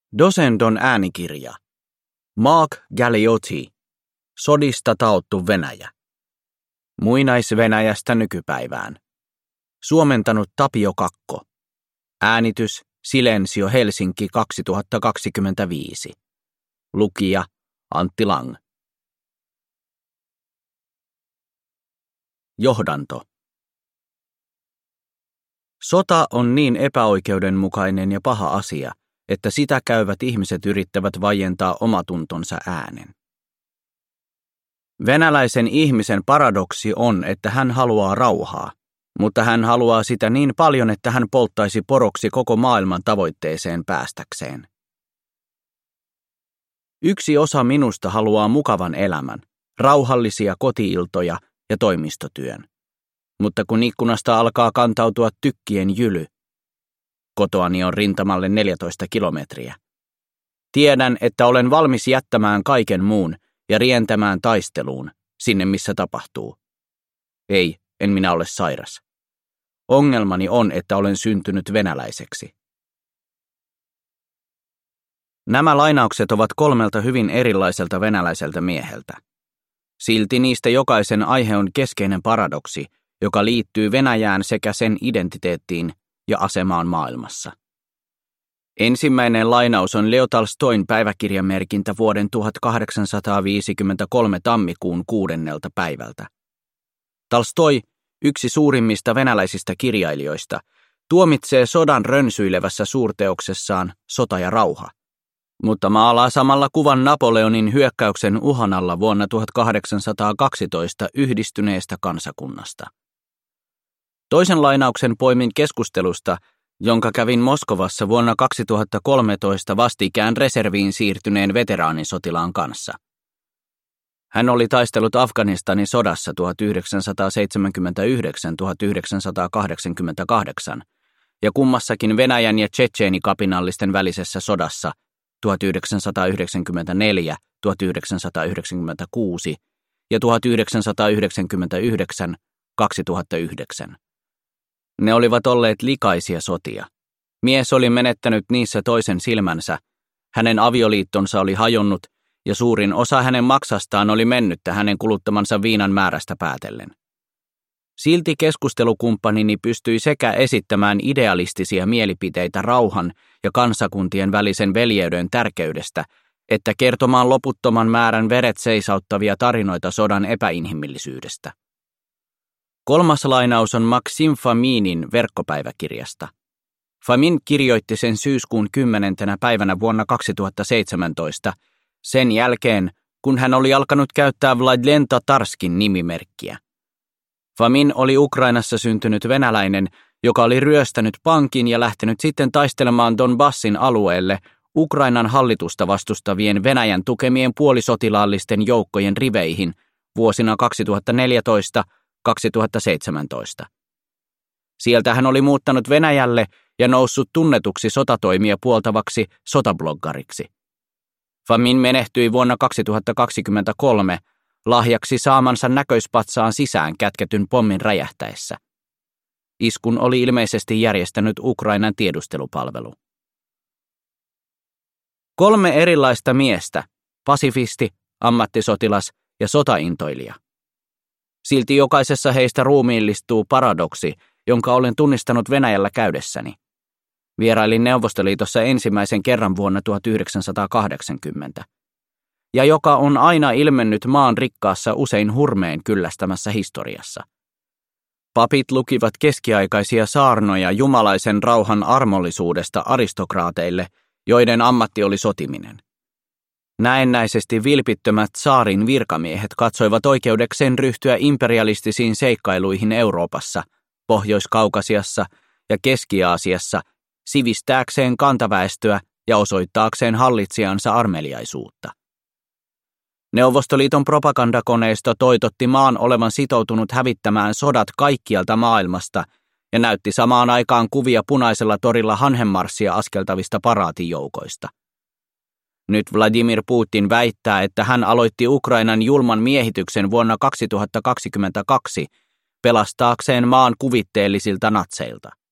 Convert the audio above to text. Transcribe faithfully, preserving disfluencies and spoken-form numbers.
Dosendon äänikirja. Mark Galeotti. Sodista taottu Venäjä. Muinais-Venäjästä nykypäivään. Suomentanut Tapio Kakko. Äänitys Silensio Helsinki kaksituhattakaksikymmentäviisi. Lukija Antti Lang. Johdanto. Sota on niin epäoikeudenmukainen ja paha asia, että sitä käyvät ihmiset yrittävät vaientaa omatuntonsa äänen. Venäläisen ihmisen paradoksi on, että hän haluaa rauhaa, mutta hän haluaa sitä niin paljon, että hän polttaisi poroksi koko maailman tavoitteeseen päästäkseen. Yksi osa minusta haluaa mukavan elämän, rauhallisia koti-iltoja ja toimistotyön. Mutta kun ikkunasta alkaa kantautua tykkien jyly, kotoani on rintamalle neljätoista kilometriä. Tiedän, että olen valmis jättämään kaiken muun ja rientämään taisteluun, sinne missä tapahtuu. Ei, en minä ole sairas. Ongelmani on, että olen syntynyt venäläiseksi. Nämä lainaukset ovat kolmelta hyvin erilaiselta venäläiseltä mieheltä. Silti niistä jokaisen aihe on keskeinen paradoksi, joka liittyy Venäjään sekä sen identiteettiin ja asemaan maailmassa. Ensimmäinen lainaus on Leo Tolstoin päiväkirjamerkintä vuoden tuhatkahdeksansataaviisikymmentäkolme tammikuun kuudennelta päivältä. Tolstoi, yksi suurimmista venäläisistä kirjailijoista, tuomitsee sodan rönsyilevässä suurteoksessaan Sota ja rauha, mutta maalaa samalla kuvan Napoleonin hyökkäyksen uhan alla vuonna tuhatkahdeksansataakaksitoista yhdistyneestä kansakunnasta. Toisen lainauksen poimin keskustelusta, jonka kävin Moskovassa vuonna kaksituhattakolmetoista vastikään reserviin siirtyneen veteraanisotilaan kanssa. Hän oli taistellut Afganistanin sodassa tuhatyhdeksänsataaseitsemänkymmentäyhdeksän tuhatyhdeksänsataakahdeksankymmentäkahdeksan ja kummassakin Venäjän ja tsetseenikapinallisten välisessä sodassa tuhatyhdeksänsataayhdeksänkymmentäneljä tuhatyhdeksänsataayhdeksänkymmentäkuusi ja tuhatyhdeksänsataayhdeksänkymmentäyhdeksän kaksituhattayhdeksän. Ne olivat olleet likaisia sotia. Mies oli menettänyt niissä toisen silmänsä, hänen avioliittonsa oli hajonnut ja suurin osa hänen maksastaan oli mennyttä hänen kuluttamansa viinan määrästä päätellen. Silti keskustelukumppanini pystyi sekä esittämään idealistisia mielipiteitä rauhan ja kansakuntien välisen veljeyden tärkeydestä, että kertomaan loputtoman määrän veret seisauttavia tarinoita sodan epäinhimillisyydestä. Kolmas lainaus on Maksim Faminin verkkopäiväkirjasta. Famin kirjoitti sen syyskuun kymmenentenä päivänä vuonna kaksituhattaseitsemäntoista, sen jälkeen, kun hän oli alkanut käyttää Vladlen Tatarskin nimimerkkiä. Famin oli Ukrainassa syntynyt venäläinen, joka oli ryöstänyt pankin ja lähtenyt sitten taistelemaan Donbassin alueelle Ukrainan hallitusta vastustavien Venäjän tukemien puolisotilaallisten joukkojen riveihin vuosina kaksituhattaneljätoista kaksituhattaseitsemäntoista. Sieltä hän oli muuttanut Venäjälle ja noussut tunnetuksi sotatoimia puoltavaksi sotabloggariksi. Famin menehtyi vuonna kaksituhattakaksikymmentäkolme lahjaksi saamansa näköispatsaan sisään kätketyn pommin räjähtäessä. Iskun oli ilmeisesti järjestänyt Ukrainan tiedustelupalvelu. Kolme erilaista miestä, pasifisti, ammattisotilas ja sotaintoilija. Silti jokaisessa heistä ruumiillistuu paradoksi, jonka olen tunnistanut Venäjällä käydessäni. Vierailin Neuvostoliitossa ensimmäisen kerran vuonna tuhatyhdeksänsataakahdeksankymmentä, ja joka on aina ilmennyt maan rikkaassa usein hurmeen kyllästämässä historiassa. Papit lukivat keskiaikaisia saarnoja jumalaisen rauhan armollisuudesta aristokraateille, joiden ammatti oli sotiminen. Näennäisesti vilpittömät saarin virkamiehet katsoivat oikeudekseen ryhtyä imperialistisiin seikkailuihin Euroopassa, Pohjois-Kaukasiassa ja Keski-Aasiassa sivistääkseen kantaväestöä ja osoittaakseen hallitsijansa armeliaisuutta. Neuvostoliiton propagandakoneisto toitotti maan olevan sitoutunut hävittämään sodat kaikkialta maailmasta ja näytti samaan aikaan kuvia punaisella torilla hanhenmarssia askeltavista paraatijoukoista. Nyt Vladimir Putin väittää, että hän aloitti Ukrainan julman miehityksen vuonna kaksituhattakaksikymmentäkaksi pelastaakseen maan kuvitteellisilta natseilta.